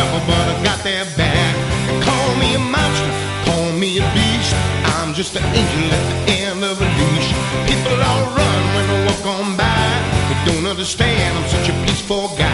trouble, but I got their back. Call me a monster, call me a beast. I'm just an angel at the end of a leash. People all run when I walk on by. They don't understand I'm such a peaceful guy.